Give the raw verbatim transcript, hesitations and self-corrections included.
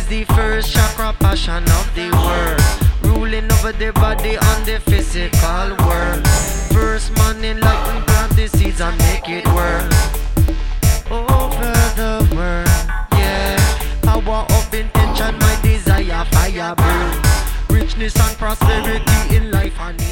is the first chakra passion of the world, ruling over the body and the physical world. First man enlightened, plant the seeds and make it work over the world, yeah. Power of intention, my desire, fire burn. Richness and prosperity in life and